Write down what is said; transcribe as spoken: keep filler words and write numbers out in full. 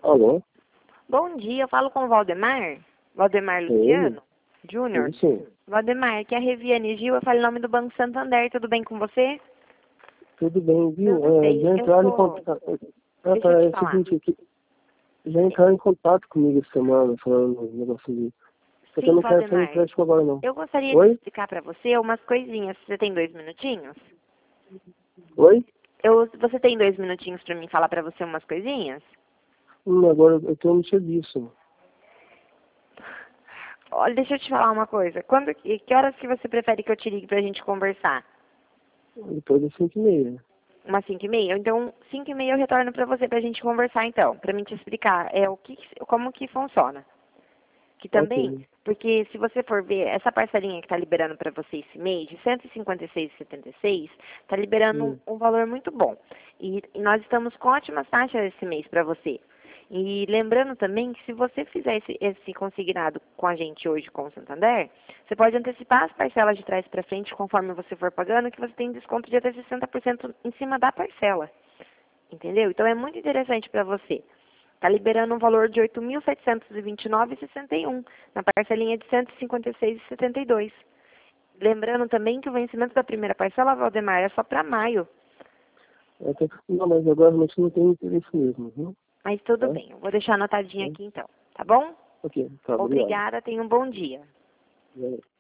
Alô? Bom dia, eu falo com o Valdemar. Valdemar Oi. Luciano Júnior. Isso. Valdemar, aqui é a Reviane Gil, eu falo em nome do Banco Santander, tudo bem com você? Tudo bem, viu? Tudo É, bem, já eu entraram em tô... contato. Ah, Deixa eu tá, é te o falar. seguinte, aqui, já entraram em contato comigo essa semana, falando um negócio de. Só que eu Sim, não quero fazer Valdemar, empréstimo agora, não. eu gostaria de Oi? explicar pra você umas coisinhas. Você tem dois minutinhos? Oi? Eu, você tem dois minutinhos pra mim falar pra você umas coisinhas? Hum, agora eu tô no serviço. Olha, deixa eu te falar uma coisa. Quando, que que horas que você prefere que eu te ligue pra gente conversar? Depois das cinco e meia. Umas cinco e meia? Então, cinco e meia eu retorno pra você pra gente conversar, então. Pra mim te explicar é, o que, como que funciona. Que também, Ok. porque se você for ver, essa parcelinha que está liberando para você esse mês, de cento e cinquenta e seis reais e setenta e seis centavos, está liberando Hum. um, um valor muito bom. E, e nós estamos com ótimas taxas esse mês para você. E lembrando também que se você fizer esse, esse consignado com a gente hoje com o Santander, você pode antecipar as parcelas de trás para frente conforme você for pagando, que você tem desconto de até sessenta por cento em cima da parcela. Entendeu? Então é muito interessante para você. Está liberando um valor de oito mil setecentos e vinte e nove reais e sessenta e um na parcelinha de cento e cinquenta e seis reais e setenta e dois. Lembrando também que o vencimento da primeira parcela, Valdemar, é só para maio. Ok. Não, mas agora realmente não tem interesse mesmo, viu? Mas tudo Tá? bem, eu vou deixar anotadinho Tá? aqui então, tá bom? Ok, tá, obrigado. Obrigada, tenha um bom dia. Valeu.